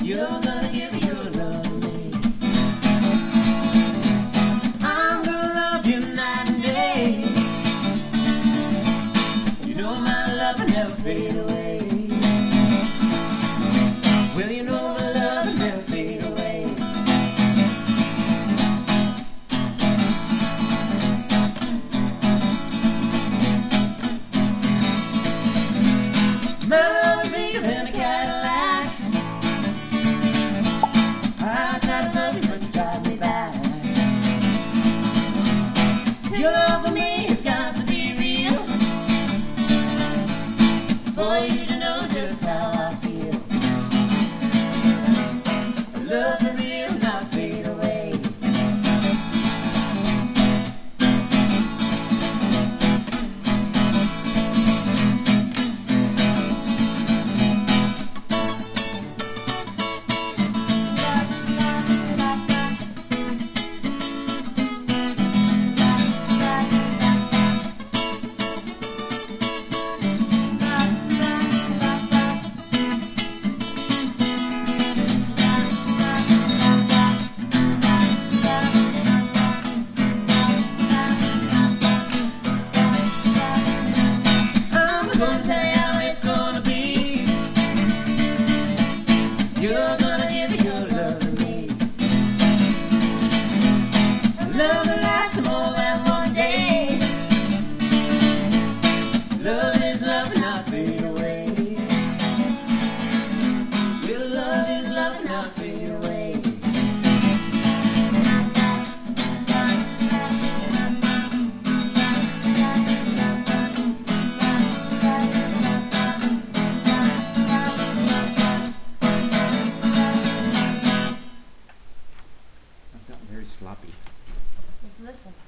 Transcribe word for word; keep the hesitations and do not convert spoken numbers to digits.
You're gonna give your love to me. I'm gonna love you night and day. You know my love will never fade away. Well, you know my love will never fade away. My love is bigger than a Cadillac. I try to love you, but you drive me back. Your love for me has got to be real for you to know just how I feel. Love is real, not fade away. I'm gonna tell you how it's gonna be. You're gonna give your love to me. Love will last more than one day. Love is love and not fade away. Well, love is love and not fade away. I've gotten very sloppy. Just listen.